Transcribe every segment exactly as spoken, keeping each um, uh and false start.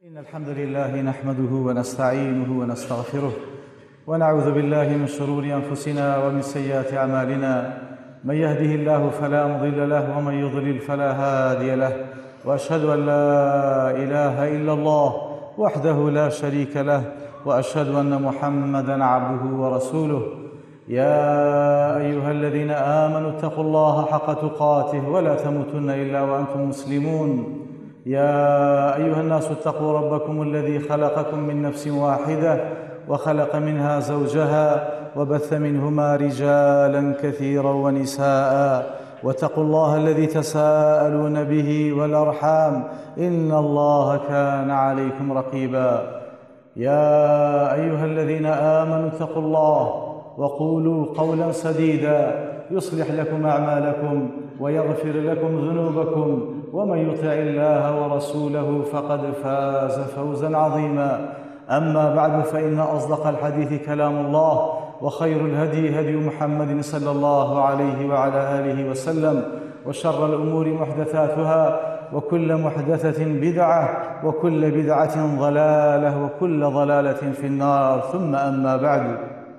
إن الحمد لله نحمده ونستعينه ونستغفره ونعوذ بالله من شرور أنفسنا ومن سيئات أعمالنا. من يهده الله فلا مضل له ومن يضلل فلا هادي له، وأشهد أن لا إله إلا الله وحده لا شريك له، وأشهد أن محمدًا عبده ورسوله. يا أيها الذين آمنوا اتقوا الله حق تقاته ولا تموتن إلا وأنتم مسلمون. يا أيها الناس اتقوا ربكم الذي خلقكم من نفس واحدة وخلق منها زوجها وبث منهما رجالا كثيرا ونساء، واتقوا الله الذي تساءلون به والأرحام إن الله كان عليكم رقيبا. يا أيها الذين آمنوا اتقوا الله وقولوا قولا سديدا يصلح لكم أعمالكم ويغفر لكم ذنوبكم، ومن يطع الله ورسوله فقد فاز فوزا عظيما. أما بعد، فإن أصدق الحديث كلام الله، وخير الهدي هدي محمد صلى الله عليه وعلى آله وسلم، وشر الأمور محدثاتها، وكل محدثة بدعة، وكل بدعة ضلالة، وكل ضلالة في النار. ثم أما بعد،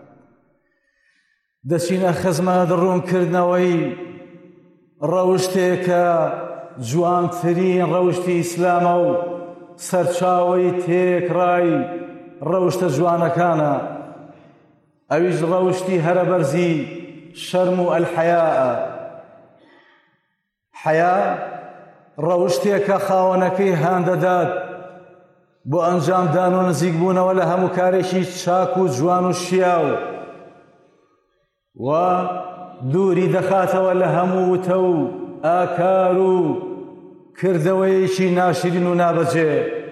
دەچینە خزمەت ڕوونکردنەوەی ڕەوشتێکە جوانترین ڕەوشتی ئیسلامە و سەرچاوەی تێکڕای ڕەوشتە جوانەکانە، ئەویش ڕەوشتی هەرە بەرزی شەرم و ئەلحەیاءە. حەیا ڕەوشتێکە خاوەنەکەی هاندەدات بۆ ئەنجامدان و نزیکبوونەوە لە هەموو کارێکی چاک و جوان و شیاو، و دووری دەخاتەوە لە هەموو وتە و ئاکار و کردەوەیەکی ناشرین و نابەجێ.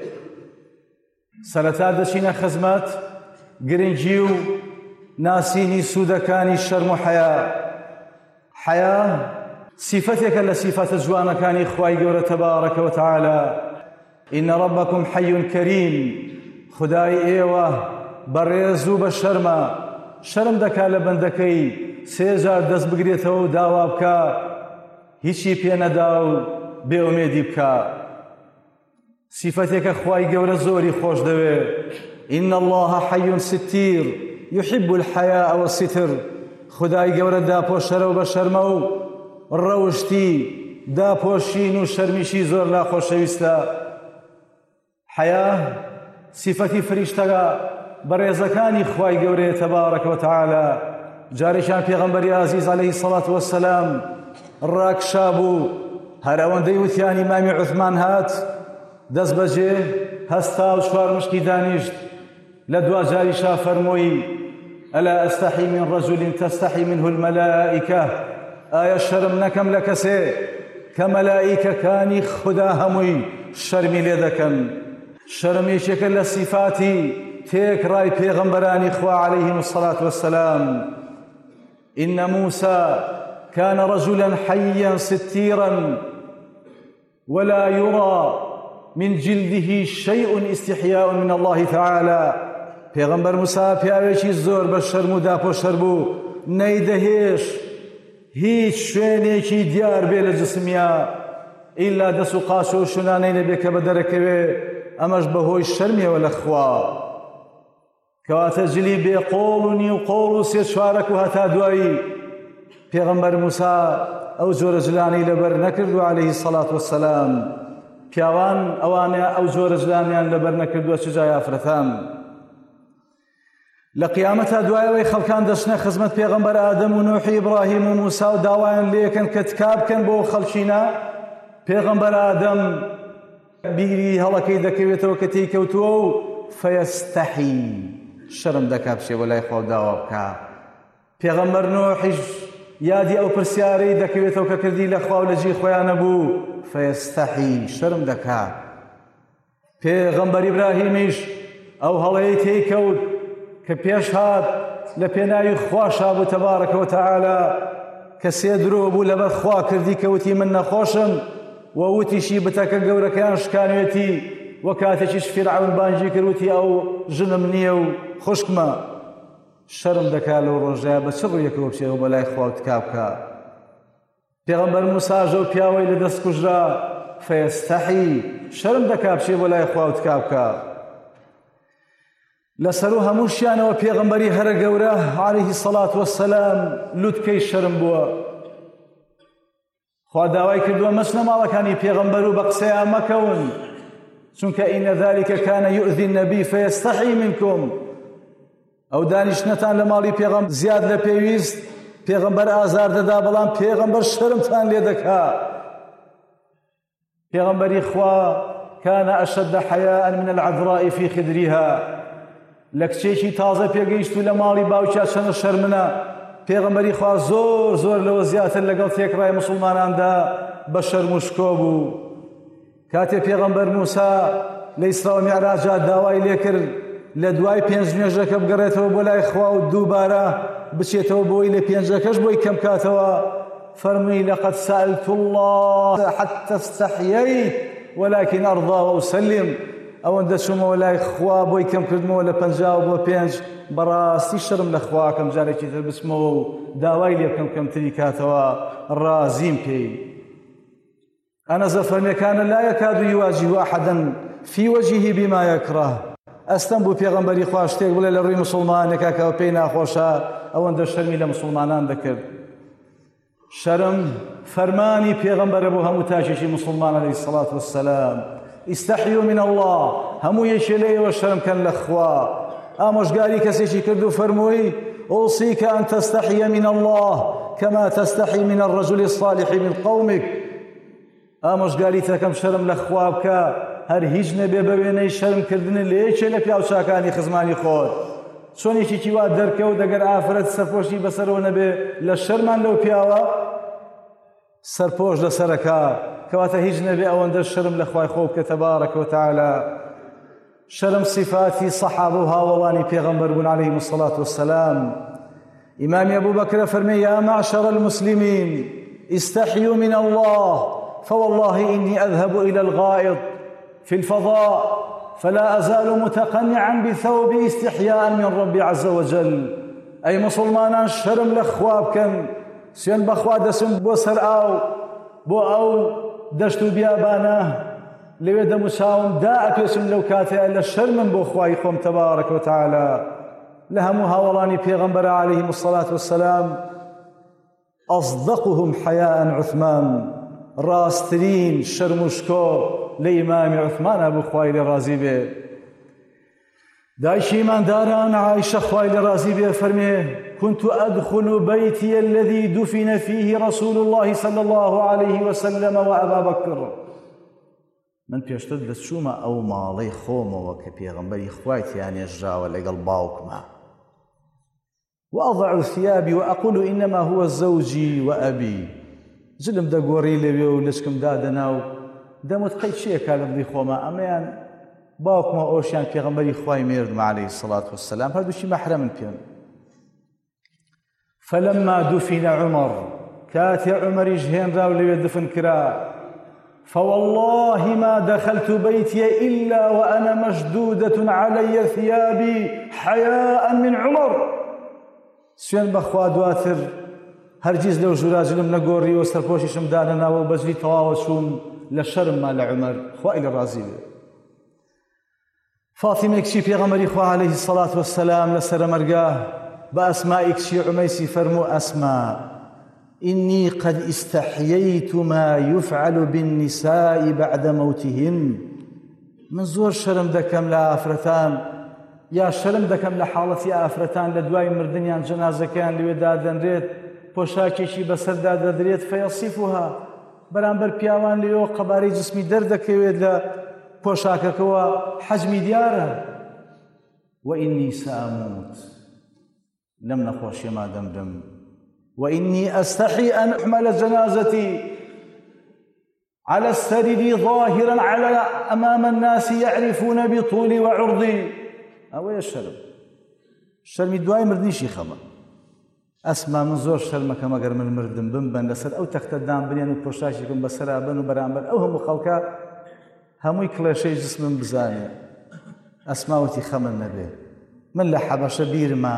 سەرەتا دەچینە خزمەت گرنگی و ناسینی سوودەکانی شەرم و حەیا. حەیا سیفەتێکە لە سیفەتە جوانەکانی خوای گەورە تەبارەکە و تەعالە. ئین ڕەبەکم حەیٌ کەریم، خودای ئێوە بەڕێز و بە شەرمە، شەرم دەکا لە بەندەکەی سێجار دەست بگرێتەوە و داوا بکە هیچی پێ نەدا و بێئومێدی بکە. سیفەتێکە خوای گەورە زۆری خۆش دەوێ. ئین الله حەیٌ ستیر یحب الحەیاء والستر. خودای گەورە داپۆشەرە و بە شەرمە و ڕەوشتی داپۆشین و شەرمیشی زۆر ناخۆشەویستە. حەیا سیفەتی فریشتەکە بەڕێزەکانی خوای گەورەیە تەبارەکە و تەعالە. جارێکیان پێغەمبەری عەزیز عەلەیهی سەڵات وەسەلام ڕاکشا بوو، هەر ئەوەندەی وتیان ئیمامی عوثمان هات دەست بەجێ هەستا و چوار مشکی دانیشت. لە دوا جاریشا فەرمووی ئەلا ئەستەحی من ڕەجوڵ تەستەحی منه المەلائیکە. ئایا شەرم نەکەم لە کەسێ کە مەلائیکەکانی خوددا هەمووی شەرمی لێ دەکەن. شەرم یەکێکە لە سیفاتی تێکڕای پێغەمبەرانی خوا عەلەیهیم الصەلاة وەسەلام. إن موسى كان رجلا حيا ستيرا ولا يرى من جلده شيء استحياء من الله تعالى. پێغەمبەر موسا پیاوێکی زۆر بە شەرم و داپۆشەر بوو، نەیدەهێش هیچ شوێنێکی دیار بێ لە جسمیا ئیلا دەست و قاچ و شونانەی نەبێ کە بە دەرەکەوێ، ئەمەش بەهۆی شەرمیەوە لە خوا. کەواتە جلی بێ قۆڵ و نیو قۆڵ و سێ چوارەک و هەتا دوایی پێغەمبەر موسا ئەو جۆرە جلانەی لەبەر نەکردو عەلەیهی سەڵات وەسەلام. پیاوان ئەوانە ئەو جۆرە جلانیان لەبەر نەکردووە چ جای ئافرەتان. لە قیامەتا دوایەوەی خەڵکان دەچنە خزمەت پێغەمبەر ئادەم و نوحی ئیبراهیم و موسا و داوایان لێکەن کە تکا بکەن بۆ خەڵکینە. پێغەمبەر ئادەم بیری هەڵەکەی دەکەوێتەوە کە تێیکەوتووە و فەیەستەحی شەرم دەکا بچێ بۆ لای خۆ داوا بکە. پێغەمبەر نوحیش یادی ئەو پرسیارەی دەکەوێتەوە کە کردی لە خوا و لە جێی خۆیان نەبوو، فەیەستەحی شەرم دەکا. پێغەمبەر ئیبراهیمیش ئەو هەڵەیەی تێیکەوت کە پێش هات لە پێناوی خواشا بوو تەبارەکە و تەعالە، کە سێ درۆ بوو لەبەر خوا کردی کە وتی من نەخۆشم، و وتیشی بتەکە گەورەکەیان شکانوێتی، و کاتێکیش فیرعون بانگی کردوتی ئەو ژنم نییە و خوشکمە. شەرم دەکا لەو ڕۆژەیە بە چ ڕوویەکەوە بچێەوە بە لای خوا و تکا بکە. پێغەمبەر موساژە و پیاوەی لە دەست کوژرا، فەیەستەحی شەرم دەکا بچێ بۆ لای خوا و تکا بکە. لەسەر و هەمووشیانەوە پێغەمبەری هەرە گەورە عەلەیهی سەڵات وەسسەلام لوتکەی شەرم بووە. خوا داوای کردووە مەچنە ماڵەکانی پێغەمبەر و بە قسەیان مەکەون، چونکە ئینە ذەلیکە کانە یؤذی النەبی فەیەستەحی منکم. ئەو دانیشتنەتان لە ماڵی پێغەمبەر زیاد لە پێویست پێغەمبەر ئازار دەدا، بەڵام پێغەمبەر شەرمتان لێ دەکا. پێغەمبەری خوا کانە ئەشەدە حەیاء من العذراء فی خدریها. لە کچێکی تازە پێگەیشت و لە ماڵی باوکیا چەنە شەرمنە، پێغەمبەری خوا زۆر زۆر لەوە زیاتر لەگەڵ تێکڕای موسڵماناندا بە شەرم و شکۆ بوو. کاتێ پێغەمبەر موسا لە ئیسرا و میعراجا داوای لێ کرد لە دوای پێنج نوێژەکە بگەڕێتەوە بۆ لای خوا و دووبارە بچێتەوە بۆی لە پێنجەکەش بۆی کەم کاتەوە، فەرمووی لەقەد سەئەلت الله حتى استحييت ولكن أرضى وأسلم. ئەوەندە چوومەوە لای خوا بۆی کەم کردمەوە لە پەنجاو بۆ پێنج، بەڕاستی شەرم لە خواکەم جارێکی تر بچمەوە و داوای لێ بکەم کەمتری کاتەوە ڕازیم پێی. ئەنەزە فەرمێ کانە لا یەکاد یواجه أحدا في وجهه بما يكره. ئەستەم بوو پێغەمبەری خوا شتێک بڵێ لە ڕووی موسڵمانێکا کە پێی ناخۆشە، ئەوەندە شەرمی لە موسڵمانان دەکرد. شەرم فەرمانی پێغەمبەرە بۆ هەموو تاجێکی موسڵمان عەلەیهی سەڵات وەسسەلام. ئیستەحیوا من الله، هەموو یەکێ لێیەوە شەرمکەن لە خوا. ئامۆژگاری کەسێکی کرد و فەرمووی ئوصیکە ئەن تەستەحیە من الله کەما تەستەحی من الرەجولی الصالح من قومک. ئامۆژگاری تەکەم شەرم لە خوا بکە، هەر هیچ نەبێ بە وێنەی شەرمکردن لە یەکێ لە پیاوچاکانی خزمانی خۆت. چۆنێکی وا دەرکەوت دەگەر ئافرەت سەرپۆشی بەسەرەوە نەبێ لە شەرمان لەو پیاوە سەرپۆش لەسەرەکە، کەواتە هیچ نەبێ ئەوەندە شەرم لە خوای خۆ بکە تەبارەکە وتەعالە. شەرم صفاتی سەحابە و هاوڵانی پێغەمبەر بوون عەلەیهیمو السەڵات وەسسەلام. ئیمامی ئەبوو بەکرە فەرمێ یا معشەر المسلمین استحیوا من الله فوالله إني أذهب إلى الغائط في الفضاء فلا أزال متقنعا بثوبي استحياء من ربي عز وجل. أي مسلمان شرم لخواب كان سيان بخوا دسم بو سر أو بو أو دشتو بيابانا لويد مساوم دا أكسم لو كاتي إلا شرم بو خواي خوم تبارك وتعالى. لهم هاولاني بيغمبر عليهم الصلاة والسلام أصدقهم حياء عثمان، راسترين شرمشكو لإمام عثمان أبو خوایل رازی بێ. دایشی ایمانداران عایشە خوایل رازی بێ فەرمێ كنت أدخل بيتي الذي دفن فيه رسول الله صلى الله عليه وسلم وأبا بكر. من پێشتر دەچوومە ئەو ماڵەی خۆمەوە کە پێغەمبەری خوای تیانێژراوە لەگەڵ باوکمە. وأضع ثيابي وأقول إنما هو زوجي وأبي. جلم دەگۆڕی لەوێ و لچکم دادەنا و دەموت قەی چییەکە لە دڵی خۆمە، ئەمەیان باوکمە ئەوشیان پێغەمبەری خوای مێردمە عەلەیهی السەڵات وەسسەلام، هەردووشی مەحرەمن پێم. فلما دفن عمر، کاتێ عومەریش هێنرا و لەوێ دفن کرا، فوالله ما دخلت بيتي إلا وأنا مشدودة علي ثيابي حياء من عمر. سوێن بەخوا دواتر هەرگیز لەو ژوراجلم نەگۆڕیوە، سەرپۆشیشم دانەناوە و بەجلی تەواوە چووم لە شەرمما لە عومەر خوای لە ڕازی بێ. فاتیمە کچی پێغەمبەری خوا عەلەیهی السەڵات وەسسەلام لە سەرمەرگا بە ئەسمای کچی عومەیسی فەرموو ئەسما إني قد استحييت ما يفعل بالنساء بعد موتهن. من زۆر شەرم دەکەم لە ئافرەتان، یا شەرم دەکەم لە حاڵەتی ئافرەتان لە دوای مردنیان جەنازەکەیان لەوێدا دەنرێت، پۆشاکێکی بەسەردا دەدرێت فەیەصیفوها، بەرامبەر پیاوان لێەوە قەبارەی جسمی دەردەکەوێت لە پۆشاکەکەوە حەجمی دیارە. وإني سأموت، لەم نەخۆشیەما دەمرم. وإني أستحي أن أحمل جنازتي على السرير ظاهرا على أمام الناس يعرفون بطولي وعرضي. ئەوەیە شەرم. شەرمی دوای مردنیشی خەمە. ئەسما من زۆر شەرمەکەم ئەگەر من مردم بمبەن لەسەر ئەو تەختەدان بنێن و پۆشاکێکم بەسەرا بن و بەرامبەر ئەو هەموو خەڵکە هەمووی کڵێشەی جسمم بزانێ. ئەسماوەتی خەمم نەبێ. من لە حەبەشە بیرمە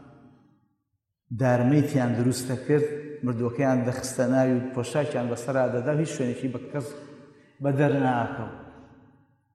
دارمەیتیان دروستە کرد، مردووەکەیان دەخستە ناوی و پۆشاکیان بەسەرا دەدا، هیچ شوێنێکی بە کەس بە دەرناکەوت.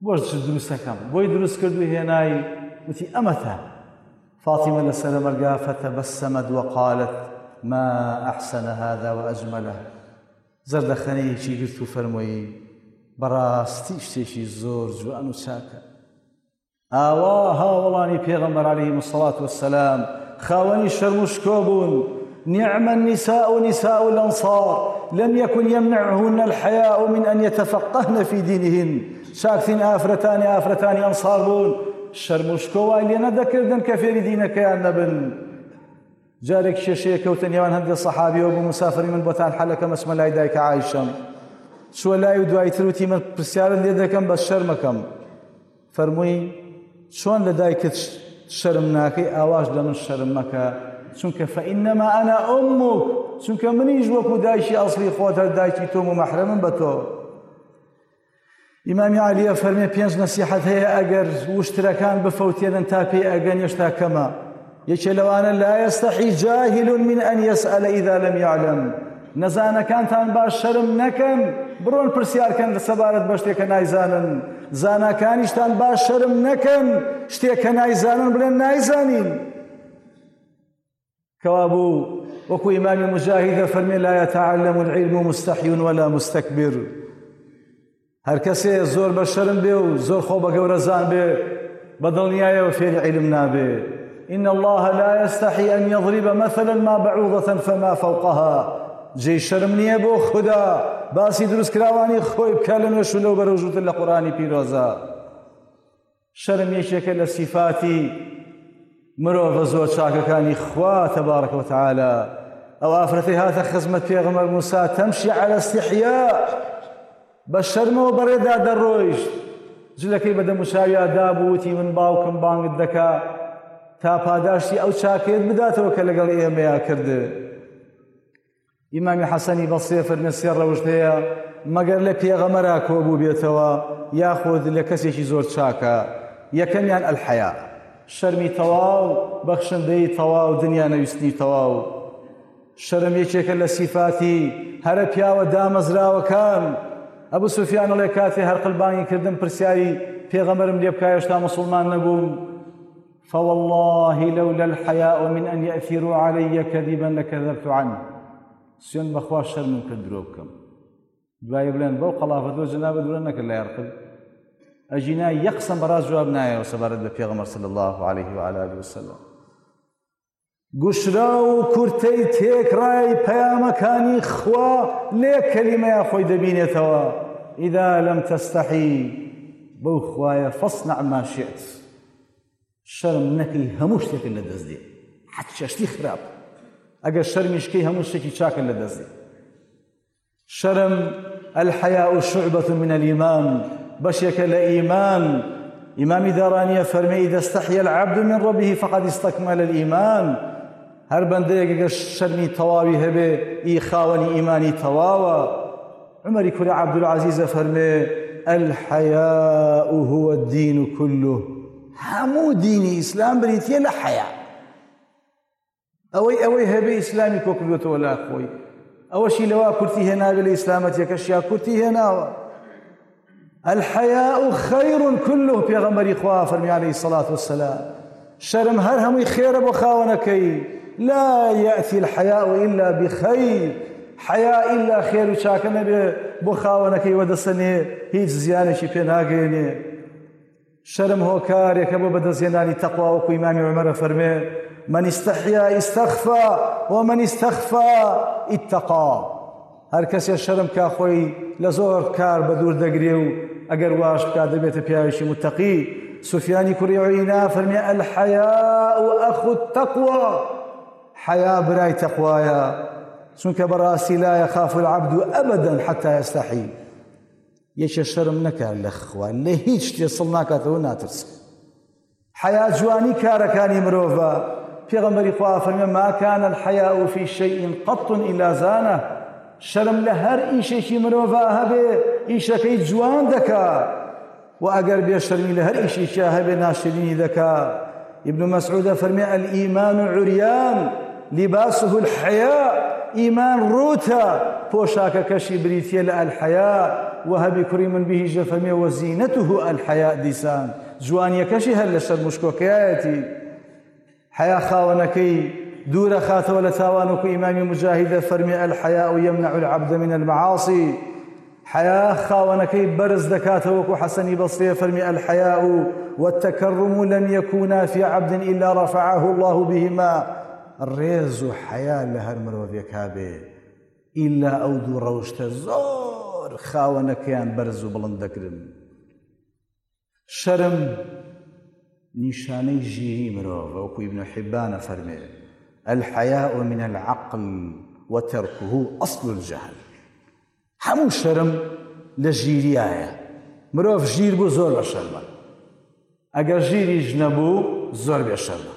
بۆش دروستەکەم بۆی دروست کردو هێنای وتی ئەمەتە فاطمة لەسەر مەرگا فتبسمت وقالت ما أحسن هذا وأجمله زەردەخەنەیەکی گرت و فەرمووی بەڕاستی شتێکی زۆر جوان و چاکە ئاوا هاوڵانی پێغەمبەر عەلەیهیم الصەلاة وەسسەلام خاوەنی شەرم و شکۆ بوون نعم النساء نساء الأنصار لم يكن يمنعهن الحياء من أن يتفقهن في دينهن شاكتين آفرتان آفرتان أنصار بون شەرم و شکۆ وای لێ نەدەکردن کە فێری دینەکەیان نەبن جارێک شێشەیە کەوتە نێوان هەندێک سەحابیەوە بوو مسافری من بۆتان حەلەکە مەچمە لای دایکە عایشەم چووە لای و دوای تر وتی من پرسیارت لێ دەکەم بە شەرمەکەم فەرمووی چۆن لە دایکت شەرم ناکەی ئاواش لە من شەرم مەکە چونکە فەئینەما ئەنا ئومک چونکە منیش وەکو دایکی ئەسڵی خۆت هەر دایکی تۆم و مەحرەمم بە تۆ ئیمامی عەلیە فەرمێ پێنج نەسیحەت هەیە ئەگەر وشترەکان بفەوتێنن تا پێی ئەگەن هێشتا کەمە یەکێ لەوانە لا يستحي جاهل من أن يسأل إذا لم يعلم نەزانەکانتان باش شەرم نەکەن بڕۆن پرسیارکەن لە سەبارەت بە شتێکە نایزانن زاناکانیشتان باش شەرم نەکەن شتێکە نایزانن بڵێن نایزانین کەوا بوو وەکو ئیمامی مجاهیدە فەرمێ لا يتعلم العلم مستحي ولا مستكبر هەر کەسێ زۆر بە شەرم بێ و زۆر خۆ بە گەورەزان بێ بەدڵنیایەوە فێری عیلم نابێ إن الله لا يستحي أن يضرب مثلا ما بعوضة فما فوقها جێی شەرم نییە بۆ خوددا باسی دروستکراوانی خۆی بکە لە نوێش و لەو بەرەوژوتر لە قورئانی پیرۆزە شەرم یەکێکە لە سیفاتی مرۆڤە زۆر چاکەکانی خوا تەبارەکە وتەعالە ئەو ئافرەتەی هاتە خزمەت پێغەمبەر موسا تەمشی عەلە استیحیا بە شەرمەوە بەڕێدا دەڕۆیشت جلەکەی بە دەموچاویا دابوو وتی من باوکم بانگت دەکا تا پاداشتی ئەو چاکێت بداتەوە کە لەگەڵ ئێمەیا کردە ئیمامی حەسەنی بەسرێ فەرمێ سێ ڕەوشت هەیە مەگەر لە پێغەمبەرا کۆبوو بێتەوە یاخۆت لە کەسێکی زۆر چاکە یەکەمیان ئەلحەیا شەرمی تەواو بەخشندەی تەواو دنیا نەویستنی تەواو شەرم یەکێکە لە سیفاتی هەرە پیاوە دامەزراوەکان ئەبوو سوفیان وڵێ کاتێ هەر قلبانی کردم پرسیاری پێغەمبەرم لێ بکە هێشتا موسڵمان نەبووم فوالله لولا الحياء من أن يأثروا علي كذبا لكذبت عنه سوێن بەخوا شەرمم کرد درۆ بکەم دوایە بڵێن بەو قەڵافەتەوە جەنابە دوورە نەکرد لە یارقل ئەژینا یەک قسەم بەڕاست جواب نایەوە سەبارەت بە پێغەمبەر صلی الله عليه وعلى آله وسلم گوشرا و کورتەی تێکڕای پەیامەکانی خوا لێ کەلیمەیە خۆی دەبینێتەوە ئیدا لەم تەستەحی بەو خوایە فەصنع ما شئت شەرم نەکەی هەموو شتێکت لە دەست دێ حەتی شەشتی خراپ ئەگەر شەرمیشکەی هەموو شتێکی چاکت لە دەست دێ شەرم الحەیاء شعبة من الإيمان بەشێکە لە ئیمان ئیمامی دارانیە فەرمێ إذا استحيا العبد من ربه فقد استكمل الإيمان هەر بەندەیەک ئەگەر شەرمی تەواوی هەبێ ئی خاوەنی ئیمانی تەواوە عمەری کوڕی عەبدولعەزیزە فەرمێ الحەیاء هو الدین كله هەموو دینی ئیسلام بریتیە لە حەیا ئەوەی ئەوەی هەبێ ئیسلامی کۆ کردوێتەوە لا خۆی ئەوەشی لەوا کورتی هێناوێ لە ئیسلامەتیەکەشیا کورتی هێناوە الحەیاء خەیر كله پێغەمبەری خوا فەرمی عەلەیهی الصەلاة وەسسەلام شەرم هەر هەمووی خێرە بۆ خاوەنەکەی لا يأتي الحياء إلا بخير حياء إلا خير و چاکە نەبێ بۆ خاوەنەکەی وەدەسەنێ هیچ زیانێکی پێ ناگەێنێ شەرم هۆکارێکە بۆ بەدەستهێنانی تەقوا وەکو ئیمامی عومەرە فەرمێ من استحیا استەخفا ومن استەخفا اتقا هەر کەسێ شەرم کا خۆی لە زۆر کار بە دوور دەگرێ و ئەگەر واش بکات دەبێتە پیاوێکی متەقی سفیانی کوڕی عوینا فەرمێ الحەیاء ئەخو التەقوا حەیا برای تەقوایە چونکە بەڕاستی لا يخاف العبد أبدا حتى يستحي یەکێ شەرم نەکات لە خوا لە هیچ شتێ سڵ ناکاتەوە ناترسێ حەیا جوانی کارەکانی مرۆڤە پێغەمبەری خوا فەرمێ ما كان الحياء في شيء قط إلا زانه شەرم لە هەر ئیشێکی مرۆڤە هەبێ ئیشەکەی جوان دەکات و ئەگەر بێ شەرمی لە هەر ئیشێکیا هەبێ ناشرینی دەکات ابن مسعود فەرمێ الإيمان عريان لباسه الحياء ئیمان ڕوتە پۆشاکەکەشی بریتە لە ئەلحەیا وهەبی کوڕی من بیهیژە فەرمێ وەزینەته ئەلحەیا دیسان جوانیەکەشی هەر لەسەر مشکۆکەیەتی حیا خاوەنەکەی دوورە خاتەوە لە تاوان وەکو ئیمامی مجاهیدە فەرمێ ئەلحەیا یەمنع العەبد من المعاصی حیا خاوەنەکەی بەرز دەکاتەوە وەکو حەسەنی بەسریە فەرمی ئەلحەیا والتكرم لم يكونا في عبد إلا رفعه الله بهما ڕێز و حیا لە هەر مرۆڤێکا بێ ئیلا ئەو دوو ڕەوشتە زۆر خاوەنەکەیان بەرز و بڵند دەکرن. شەرم نیشانەی ژیری مرۆڤ وەکو ئیبن حیبانە فەرمێ الحیاء من العقل وتركه أصل الجهل. هەموو شەرم لە ژیریایە. مرۆڤ ژیر بوو زۆر بە شەرمە، ئەگەر ژیریش نەبوو زۆر بێ شەرمە.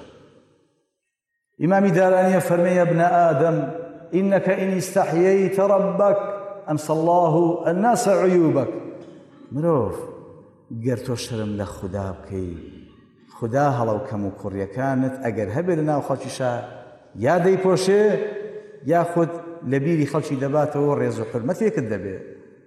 إمامي دارانية فرمي يا ابن آدم إنك إن استحييت ربك أنسى الله الناس عيوبك. مروف قرتو شرم لخدا بكي خدا هلو كمو كوريا كانت أقر هبلنا وخلشيشا يا دي بوشي ياخد لبيري خلشي دباته وريزو حرمتك الدبي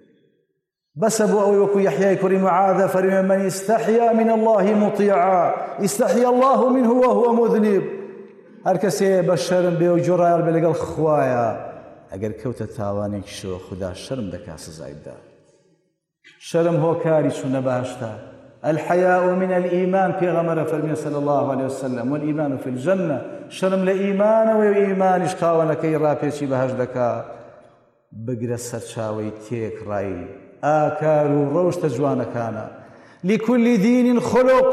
بس أبو أوي وكو يحيى كوري معاذ فرمي من استحيا من الله مطيعا استحيا الله منه وهو مذنب. هەر کەسێ بە شەرم بێ و جۆڕایەڵ بێ لەگەڵ خوایە ئەگەر کەوتە تاوانێکی شۆ خدا شەرم دەکا سزای بدات. شەرم هۆکاری چوونە بەهەشتا. الحياء من الإيمان پێغەمبەر فەرمێ صلى الله عليه وسلم والإيمان في الجنة. شەرم لە ئیمانەوە و ئیمانیش خاوەنەکەی ڕاپێچی بەهەشت دەکا. بگرە سەرچاوەی تێکڕایی ئاکار و ڕەوشتە جوانەکانە. لكل دين خلق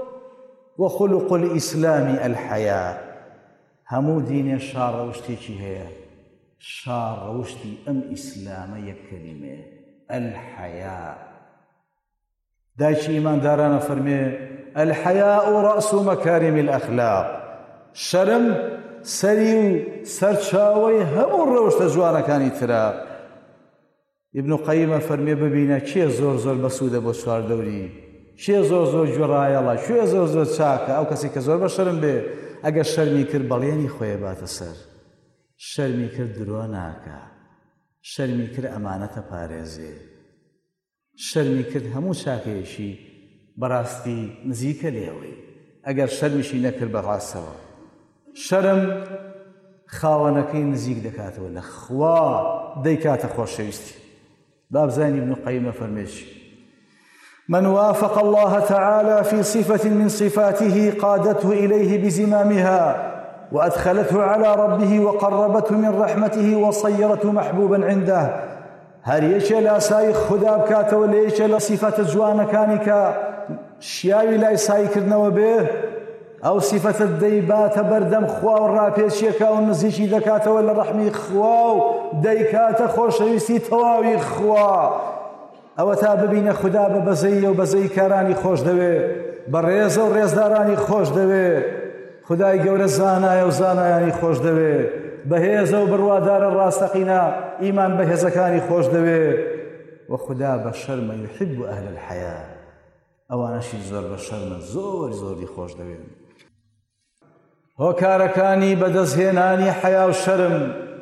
وخلق الإسلام الحياء. هەموو دینێ شاڕەوشتێکی هەیە، شاڕەوشتی ئەم ئیسلامە یەک کەلیمەیە الحەیا. دایکی ئیماندارانە فەرمێ الحەیاء ڕەئس مەکاریم الئەخلاق. شەرم سەری و سەرچاوەی هەموو ڕەوشتە جوانەکانی ترە. ئیبن قەییمە فەرمێ ببینە کێ زۆر زۆر بەسوودە بۆ چواردەوری، کێ زۆر زۆر گوێڕایەڵە، کوێ زۆر زۆر چاکە. ئەو کەسی کە زۆر بە شەرم بێ ئەگەر شەرمی کرد بەڵێنی خۆی باتە سەر، شەرمی کرد درۆ ناکە، شەرمی کرد ئەمانەتە پارێزێ، شەرمی کرد هەموو چاکەیەشی بەڕاستی نزیکە لێوەی ئەگەر شەرمیشی نەکرد بەڕاستەوە. شەرم خاوەنەکەی نزیک دەکاتەوە لە خوا دەیکاتە خۆشەویستی. بابزانی ابن قەییمە فەرمێچی من وافق الله تعالى في صفة من صفاته قادته إليه بزمامها وأدخلته على ربه وقربته من رحمته وصيرته محبوبا عنده. هر يشي لا ساي خدا بكاته ولا يشي لا صفة جوانا كانك شياوي لا يساي كرنوا به أو صفة الديبات بردم خوا والرابيشيكا والنزيشي دكاته ولا رحمي خوا ديكاته خوشويسي تواوي خوا. ئەوە تا ببینە خدا بە بەزەیە و بەزەی کارانی خۆش دەوێ، بە ڕێزە و ڕێزدارانی خۆش دەوێ. خدای گەورە زانایە و زانایانی خۆش دەوێ، بەهێزە و بڕوادارە ڕاستەقینە ئیمان بەهێزەکانی خۆش دەوێ. و خدا بە شەرمە یحب ئەهل الحەیا، ئەوانەشی زۆر بە شەرمە زۆر زۆری خۆش دەوێن. هۆکارەکانی بەدەستهێنانی حەیا و شەرم.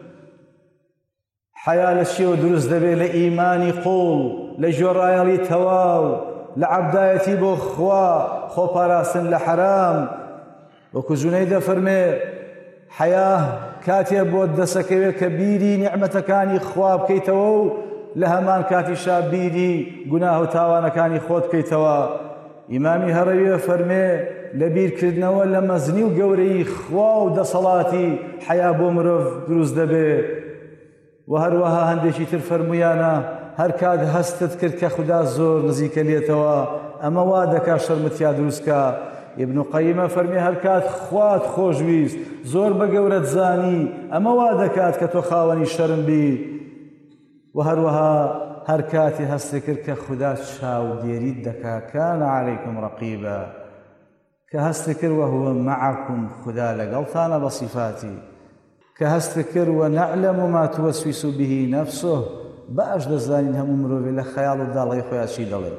حەیا لە چیەوە دروست دەبێت؟ لە ئیمانی قوڵ، لە ژۆڕایەڵی تەواو، لە عەبدایەتی بۆ خوا، خۆپاراستن لە حەرام. وەکو جونەید دەفەرمێ حەیا کاتێ بۆت دەسەکەوێت کە بیری نیعمەتەکانی خوا بکەیتەوە و لە هەمان کاتیشا بیری گوناه و تاوانەکانی خۆت بکەیتەوە. ئیمامی هەڕەویە فەرمێ لە بیرکردنەوە لە مەزنی و گەورەی خوا و دەسەڵاتی حەیا بۆ مرۆڤ دروست دەبێت. و هەروەها هەندێکی تر فەرموویانە هەر کات هەستت کرد کە خدا زۆر نزیکە لێتەوە ئەمە وا دەکا شەرمتیا دروستکە. ئیبن قەییمە فەرمێ هەر کات خوات خۆشویست زۆر بە گەورەت زانی ئەمە وا دەکات کە تۆ خاوەنی شەرم بی. و هەروەها هەر کاتی هەستی کرد کە خدا چاودێریت دەکا کان عەلەیکم ڕەقیبە، کە هەستی کرد وهو معەکم خدا لەگەڵتانە بە صیفاتی، کە هەستی کرد و نەعلەم ما توەسویس به نەفسه باش دەزانین هەموو مرۆڤێ لە خەیاڵ و داڵی خۆیان چی دەڵێ.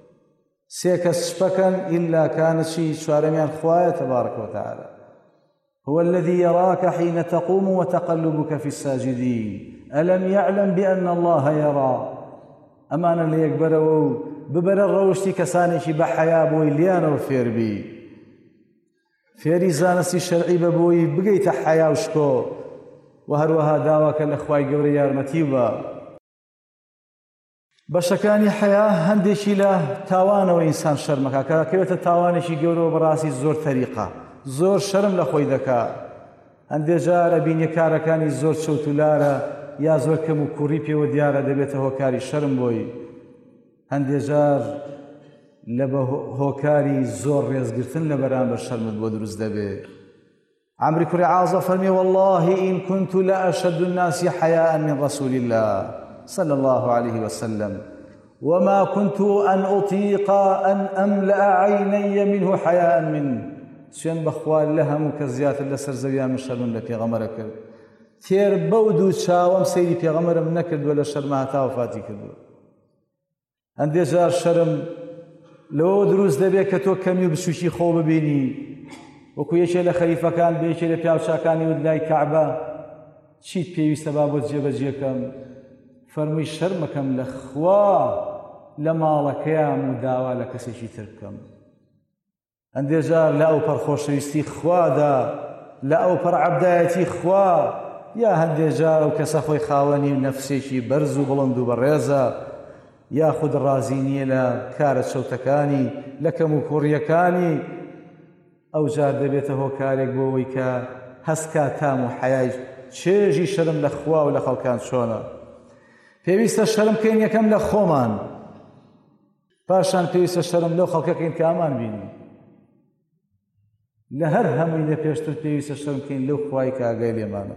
سێ کەس شپەکەن ئیلا کانە چی چوارەمیان خوایە تەبارەکە وتەعالە. هو الذي يراك حين تقوم وتقلبك في الساجدين ألم يعلم بأن الله يرى ئەمانە لە یەکبەرەوە و ببەرە ڕەوشتی کەسانێکی بە حەیا بۆی لیانەوە فێربی فێری زانستی شەرعی بە بۆی بگەیتە حەیا و شکۆ و هەروەها داواکە لە خوای گەورە یارمەتی بە بەشەکانی حەیا هەندێکی لە تاوانەوە ئینسان شەرمەکە کە کەوێتە تاوانێکی گەورەوە بەڕاستی زۆر تەریقە زۆر شەرم لە خۆی دەکا هەندێک جار ئەبینێ کارەکانی زۆر چەوتولارە یا زۆر کەم و کوڕی پێوە دیارە دەبێتە هۆکاری شەرم بۆی هەندێک جار لە بە هۆکاری زۆر ڕێزگرتن لە بەرامبەر شەرمت بۆ دروست دەبێت عمری کوڕی عازە فەرمێ والله إن كنت لأشد الناس حياء من رسول الله صلى الله عليه وسلم وما كنت أن أطيق أن أملأ عيني منه حياء منه سوێن بەخوا لە هەموو کە زیاتر لەسەر زەویان من شەرمم لە پێغەمبەرە کرد تێر بەو دوو چاوەم سەیری پێغەمبەرم نەکردووە لە شەرمە هەتا وفاتی کردووە هەندێک جار شەرم لەوە دروست دەبێت کە تۆ کەمی و بچووکی خۆ ببینی وەکو یەکێ لە خەلیفەکان بە یەکێ لە پیاوچاکانی وت لای کەعبە چیت پێویستە با بۆت جێبەجێکەم فەرمووی شەرمەکەم لە خوا لە ماڵەکەیان و داوا لە کەسێکی تر بکەم هەندێک جار لە ئەو پەرخۆشەویستی خوادا لە ئەو پەرعەبدایەتی خوا یا هەندێک جار ئەو کەسە خۆی خاوەنی و نەفسێکی بەرز و بڵند و بەڕێزە یاخود ڕازی نییە لە کارە چەوتەکانی لە کەم و کوڕیەکانی ئەو جار دەبێتە هۆکارێک بۆەوەی کە هەستکا تام و حەیای چێژی شەرم لە خوا و لە خەڵکان چۆنە پێویستە شەرم بکەین یەکەم لە خۆمان پاشان پێویستە شەرم لەو خەڵکەکەین کە ئامان بینی لە هەر هەمووی لە پێشتر پێویستە شەرم بکەین لەو خوای کە ئاگای لێمانە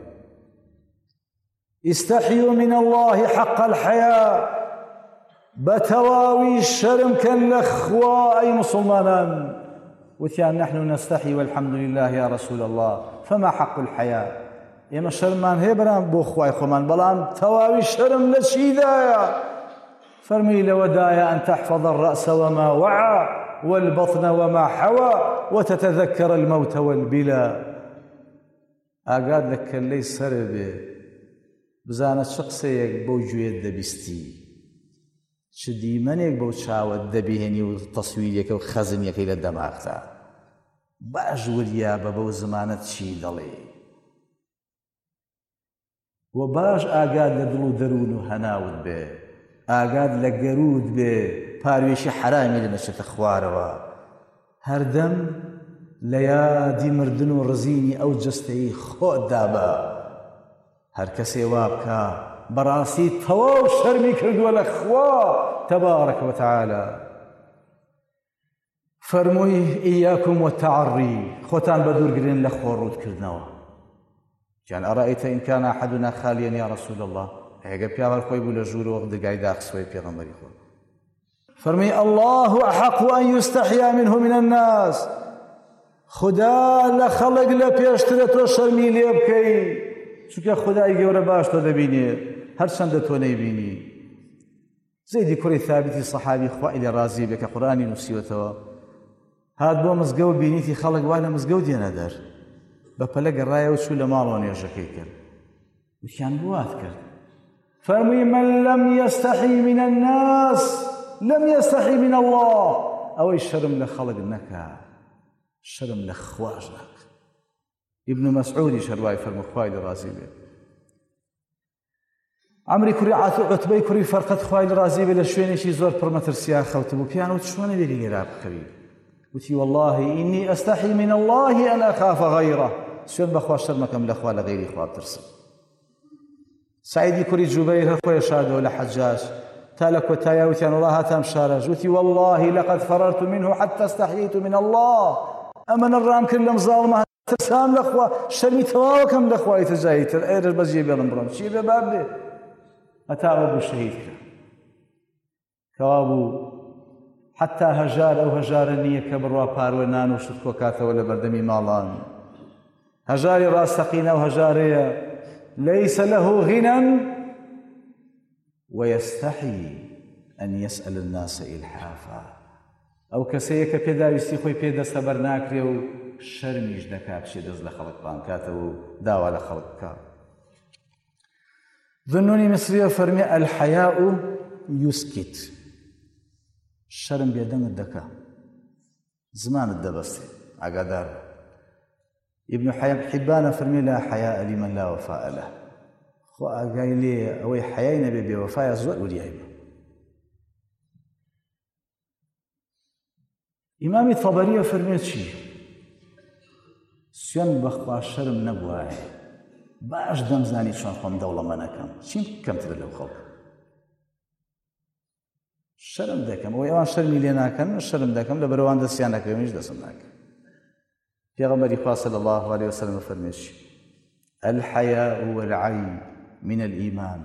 استحيوا من الله حق الحياء بتواوي شرم كان لخوا أي مسلمان وثيان نحن نستحي والحمد لله يا رسول الله فما حق الحياء إما شرمان هبران بو خواي خمان بلان تواوي شرم لشيدايا فرمي لودايا أن تحفظ الرأس وما وعى والبطن وما حوى وتتذكر الموت والبلا أقاد لك اللي سربه بزانە چ قسەیەک بەو گوێت دەبیستی چ دیمەنێک بەو چاوت دەبیهێنی و تەسویرێکە و خەزمێکی لە دەماغتا باش وریا بە بەو زمانەت چی دەڵێ و باش ئاگاد لە دڵ و دەروون و هەناوت بێ ئاگاد لە گەرود بێ پاروێشی حرامی لە نەچێتە خوارەوە هەردەم لە یادی مردن و ڕزینی ئەو جەستەی خۆتدا بە هەر کەسێ وا بکە بەڕاستی تەواو شەرمی کردووە لە خوا تەبارەکە وتەعالە فەرمووی ئیاکم وەتەعەڕی خۆتان بە دوورگرن لە خۆڕوودکردنەوە گیان ئەڕائیتە ئین کان ئەحەدونا خالیەن یا ڕەسوول الله ئەگەر پیاوەر خۆی بوو لە ژوورەوە دگای داخسۆی پێغەمبەری خۆ فەرمووی الله ئەحەق ئەن یوستەحیا منه من الناس خدا لە خەڵک لە پێشترە تۆ شەرمی لێ بکەی چونکە خدای گەورە باش تۆ دەبینێ هەرچەندە تۆ نەیبینی زەیدی کوڕی ثابتی سەحابی خوای لێ ڕازی بێ کە قورئانی نووسیوەتەوە هات بۆ مزگەوت بینیتی خەڵک وا لە مزگەوت دێنە دەر بە پەلە گەڕایەوە چوو لە ماڵەوە نوێژەکەی کرد وتیان بوات کرد فەرمووی من لم يستحي من الناس لم يستحي من الله ئەوەی شەرم لە خەڵک نەکا شەرم لە خواش نەکە ابن مسعودی شەروای فەرموو خوای لێ ڕازی بێ عمری کوڕی عوتبەی کوڕی فەرقەد خوای لێ ڕازی بێ لە شوێنێکی زۆر پڕمەترسیا خەوتبوو پیان وت چۆنە لێری لێرا بخەوی وتی والله إني أستحي من الله أن أخاف غيره سوێن بەخوا شەرمەکەم لە خوا لە غەیری خوا بترسم سعیدی کوڕی جوبەیر هەر خۆی شادەوە لە حەجاج تا لە کۆتایە وتیان وڵا هاتام شارەژ وتی والله لقد فررت منه حتى استحييت من الله ئەمەنە ڕام کرد لەم زاڵمە ترسام لەخوا شەرمی تەواوەکەم لە خوای تجاییتر ئێرە بەجێ بێڵم بڕم چی بێ باب بێ هەتا ئەوە بوو شەهید کرد کەوا بوو حتى هەژار ئەو هەژارە نییە کە بڕوا پارۆ نان و شت کۆکاتەوە لە بەردەمی ماڵان هەژاری ڕاستەقینە و هەژارەیە ليس له غنى ويستحي أن يسأل الناس إلحافا ئەو کەسەیە کە پێداویستی خۆی پێدەستە بەرناکرێ و شەرمیش دەکا کشێ دەست لە خەڵک بانکاتەوە و داوا لە خەڵک بکات. ذنونی مسریە فەرمێ ئەلحەیاء یوسکیت، شەرم بێدەنگت دەکا، زمانت دەبەستێ، ئاگادار بە. ئیبن حیبانە فەرمێ لا حەیاء لیمەن لا وەفاء لەه، خۆ ئاگای لێ ئەوەی حەیای نەبێ بێوەفایە زۆر وریای بە. ئیمامی تەبەریە فەرمێ چی؟ سوێن بەخوا شەرم نەبوایە، باش دەمزانی چۆن خۆم دەوڵەمەنەکەم، چیم کەمتر لەو خەڵک شەرم دەکەم، ئەوەی ئەوان شەرمی لێ ناکەن شەرم دەکەم لە بەرەوان دەستیان نەکەم منیش دەستم ناکەم. پێغەمبەری خوا صلی الله عليه وسلم فەرمێ چی؟ الحەیاء والعەیب من الئیمان،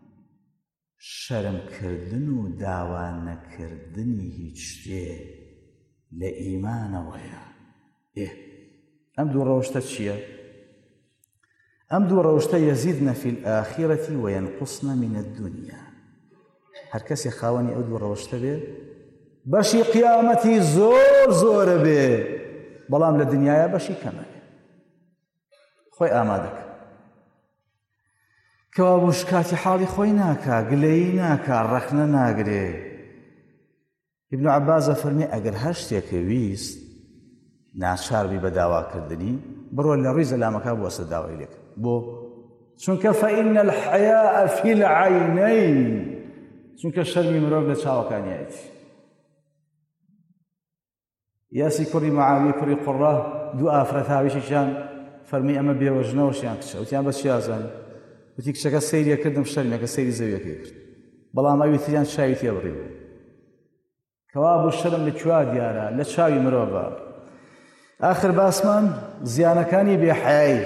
شەرمکردن و داوا نەکردنی هیچ شتێ لە ئیمانەوەیە. ئێ ئەم دوو ڕەوشتە چییە؟ ئەم دوو ڕەوشتە یەزیدنە فی الئاخرەة وەینقوسنە من الدنیا. هەر کەسێ خاوەنی ئەو دوو ڕەوشتە بێ بەشی قیامەتی زۆر زۆرە بێ، بەڵام لە دنیایە بەشی کەمە بێ. خۆی ئامادەکە کەوا بۆ شکاتی حاڵی خۆی ناکا، گلەیی ناکا، ڕەخنە ناگرێ. ئیبن عەباسە فەرمێ ئەگەر هەر شتێکە ویست ناچاربی بە داواکردنی بڕۆ لە ڕووی زەلامەکە بوەستە داوای لێکە. بۆ؟ چونکە فەئینە الحەیاء فی العەینەین، چونکە شەرمی مرۆڤ لە چاوەکانیایەتی. یاسی کوڕی مەعاویە کوڕی قوڕە دوو ئافرەت هاویشیان فەرمی ئەمە بێوەژنەوەشیان کچە، وتیان بەچی ئازانی؟ وتی کچەکە سەیریە کردم شەرمێکە سەیری زەویەکەی کرد، بەڵام ئەوی تریان چاوی تێبڕی بوو. کەوا بوو شەرم لە کووا دیارە؟ لە چاوی مرۆڤە. ئاخر باسمان زیانەکانی بێحەیایی.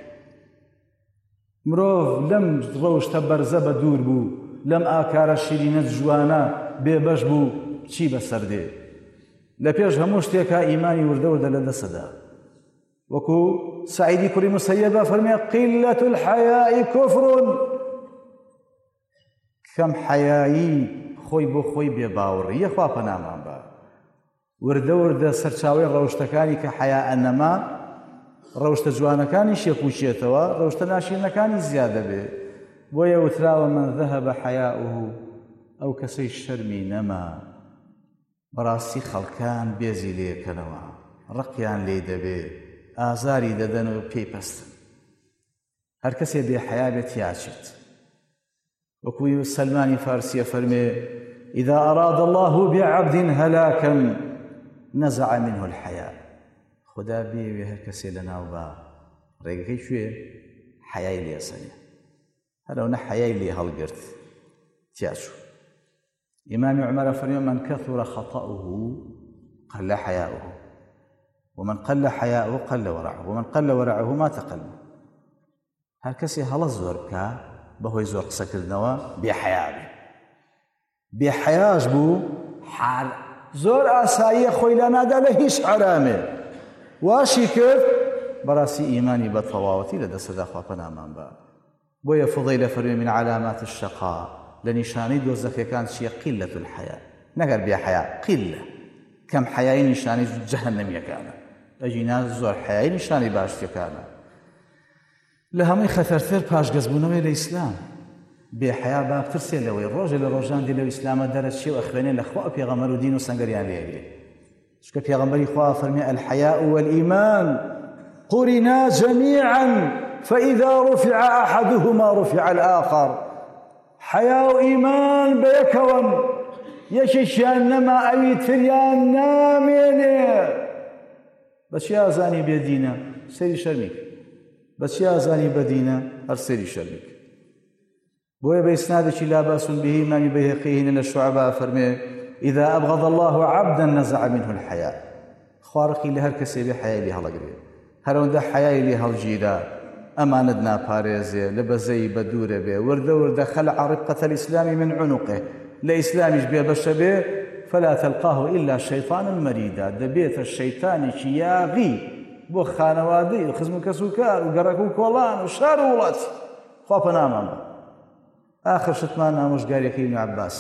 مرۆڤ لەم ڕەوشتە بەرزە بە دوور بوو، لەم ئاکارە شیرینە جوانە بێبەش بوو، چی بەسەر دێ؟ لە پێش هەموو شتێکە ئیمانی وردە وردە لە دەسەدا. وەکو سعیدی کوڕی موسەیەبە فەرمێ قیلەت الحەیاء کوفر، کەم حەیایی خۆی بۆ خۆی بێباوەڕیە. خوا پەنامان بە وردە وردە سەرچاوەی ڕەوشتەکانی کە حەیاء نەما، ڕەوشتە جوانەکانی شێپوچێتەوە، ڕەوشتە ناشرینەکانی زیادە بێ. بۆیە وتراوە من ذهب حەیاؤه، ئەو کەسەی شەرمی نەما بەڕاستی خەڵکان بێزی لێکەنەوە، ڕقیان لێ دەبێ، ئازاری دەدەن و پێی پەستن. هەر کەسێ بێحەیا بێت یاچێت. وەکوی سەلمانی فارسیە فەرمێ إذا أراد الله بعبد هلاكا نزع منه الحياء. خدا بێوێ هەر کەسێ لەناو بە ڕێگەکەی کوێ؟ حەیای لێسەنێ، هەرەونە حەیای لێ هەڵگرت تیاچوو. ئیمامی عومەرە فەرمێ من كثر خطأه قل حياؤه ومن قل حياؤه قل ورعه ومن قل ورعه مات قلبه. هەر کەسێ هەڵە زۆر بکە بەهۆی زۆر قسەکردنەوە بێحەیا بێ، بێحەیاش بوو حال زۆر ئاساییە خۆی لە نادا لە هیچ حرامێ، واشی کرد بەڕاستی ئیمانی بە تەواوەتی لە دەستەدا. خوا پەنامان بە. بۆیە فوضەیلە فەرمێ من علامات الشقاء، لە نیشانەی دۆزەخەکان چییە؟ قیلەت الحەیا، نەگەر بێحەیا، قیلە کەم حەیایی نیشانەی جەهەنەمیەکانە، ئەجینا زۆر حەیایی نیشانەی باشتیەکانە. لە هەمووی خەتەرتر پاشگەزبوونەوەی لە ئیسلام. بێحەیا با بترسێ لەوەی ڕۆژێ لە ڕۆژان دی لەو ئیسلامە دەرەچێ و ئەخوێنێ لە خوا پێغەمبەر و دین و سەنگەریان لێگرێ. چونکە پێغەمبەری خوا فەرمێ الحەیاء والئیمان قورنا جەمیعا فإذا رفع أحدهما رفع الآخر. حەیا و ئیمان بەیەکەوەن، یەکێکیان نەما ئەوی تریان نامێنێ. بەچی ئازانی بێدینە؟ سەیری شەرمیک. بەچی ئازانی بەدینە؟ هەر سەیری شەرمیک. بۆیە بە ئیسنادێکی لا بەأس به ئیمامی بەیهەقی هینە لە شوعەبا فەرمێ إذا أبغض الله عبدا نزع منه الحياء. خوارقی لە هەر کەسێ بێ حەیای لێ هەڵەگرێ، هەرەوەندە حەیای لێ هەڵگیرا ئەمانت ناپارێزێ، لە بەزەی بە دوورە بێ، وردە وردە خەلع ربقة الإسلام من عنقه، لە ئیسلامیش بێ بەشە بێ فلا تلقاه إلا شيطانا مريدا. دەبێتە شەیتانێکی یاغی بۆ خانەوادەی و خزم و کەس و کار و گەڕەک و کۆڵان و شار و وڵاتی. خوا پەنامان بە. آخر شتمان ئامۆژگاریەکەی ئیبن عەباس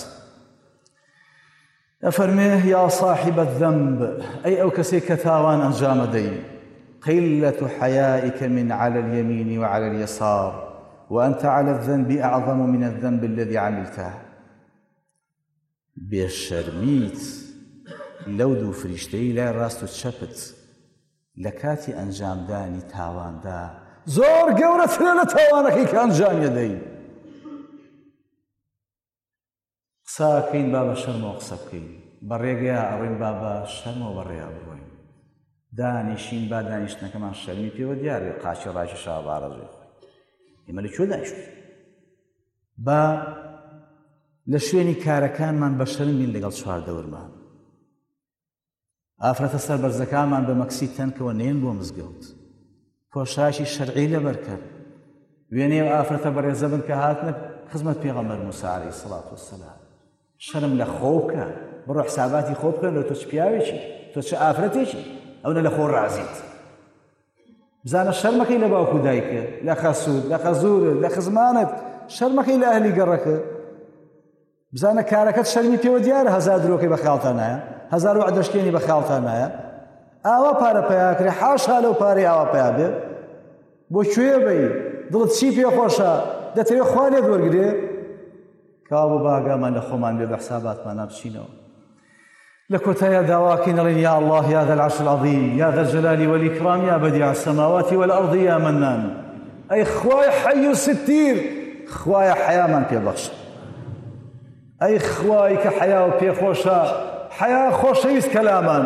ئەفەرمێ یا صاحب الذنب، ئەی ئەو کەسێک کە تاوان ئەنجامەدەی، قلة حيائك من على اليمين وعلى اليسار، وأنت على الذنب أعظم من الذنب الذي عملته. بێشەرمیت لەو دوو فریشتەی لای ڕاست و چەپت لە کاتی ئەنجامدانی تاواندا زۆر گەورەترە لە تاوانەکەی کە ئەنجامی دەدەین. قساکەین با بە شەرمەوە قسە بکەین، بە ڕێگەیە ئەڕۆین با بە شەرمەوە بەڕێیا بڕۆین، دانیشین با دانیشتنەکەمان شەرمی پێوە دیارێ قاچی ڕاکی شاباڕەزێ ئێمە لەکوێ دانیشتین با لە شوێنی کارەکانمان بە شەرم بین لەگەڵ چواردەورمان، ئافرەتە سەربەرزەکانمان بە مەکسی تەنکەوە نێن بۆ مزگەوت، پۆشاشی شەرعی لەبەرکرد، وێنەی ئافرەتە بەڕێزە بن کە هاتنە خزمەت پێغەمبەر موسا عەلەیهی سەڵات وەسەلام. شەرم لە خۆ بکە، بڕۆ حساباتی خۆ بکەن لە تۆ چ پیاوێکی تۆ چ ئافرەتێکی ئەوە لە خۆ ڕازیت. بزانە شەرمەکەی لە باوکو دایکە، لە خەسوود، لە خەزورت، لە خزمانت، شەرمەکەی لە ئەهلی گەڕەکە. بزانە کارەکەت شەرمی پێوە دیارە هەزار درۆکەی بە خاڵتان نایە، هەزار و عەدەشکێنی بە خاڵتان نایە، ئاوا پارە پەیاکرێ، حاشا لەو پارەی ئاوا پەیا بێ، بۆ کوێ بەی دڵت چی پێخۆشە دەتەوێت خوا لێت وەرگرێ، کاوا بۆ باگامان لە خۆمان بێ بە حساباتمان نابچینەوە. لە کۆتایە داواکەین دەڵێن یا الله یا ذا العرش العظیم یا ذا الجلال والإكرام یا بدیع السماوات والأرض یا منان. ئەی خوای حەی و ستیر، خوایە حەیامان پێبەخشە، ئەی خوای کە حەیا و پێخۆشە، حەیا خۆشەویست کەلامان،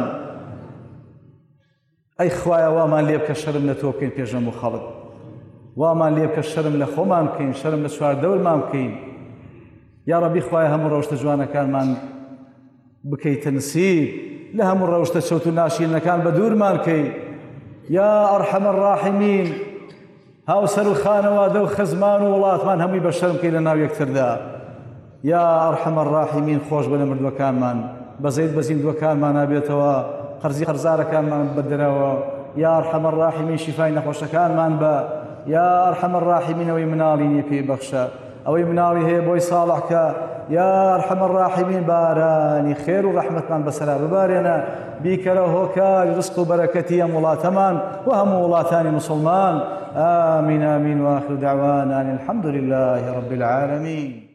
ئەی خوایە وامان لێ بکە شەرم لە تۆ بکەین پێش هەموو خەڵک، وامان لێ بکە شەرم لە خۆمان بکەین، شەرم لە چواردەورمان بکەین. یا ڕەبی خوایە هەموو ڕەوشتە جوانەکانمان بکەیتە نسیب، لە هەموو ڕەوشتە چەوت و ناشیرنەکان بە دوورمان کەی. یا ئەرحەمە الراحیمین، هاوسەر و خانەوادە و خزمان و وڵاتمان هەمووی بە شەرم کەی لە ناو یەکتردا. یا ئەرحەمە الراحیمین، خۆش بە لە مردووەکانمان، بەزەیت بە زیندوەکانمان نابێتەوە، قەرزی قەرزارەکانمان بەدرەوە. یا ئەرحەمە الراحیمین، شیفای نەخۆشەکانمان بە. یا ئەرحەمە الراحیمین، ئەوەی مناڵی نییە پێی بەخشە، ئەوەی مناڵی هەیە بۆی ساڵح کە. یا ئەرحەمە الراحیمین، بارانی خێر و ڕەحمەتمان بەسەرا ببارێنە، بیکەرە هۆکاری ڕزق و بەرەکەتی ئەم وڵاتەمان و هەموو وڵاتانی موسڵمان. ئامین ئامین و ئاخر دەعوانا ئەن الحەمدولله رب العالمین.